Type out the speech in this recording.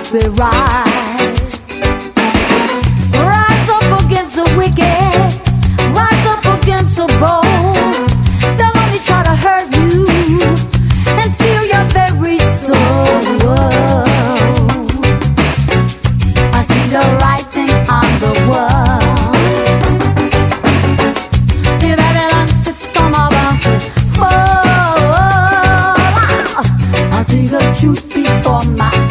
must be right. Rise up against the wicked, rise up against the bold. They'll only try to hurt you and steal your very soul. I see the writing on the wall. The Babylon system about to fall. I see the truth before my eyes.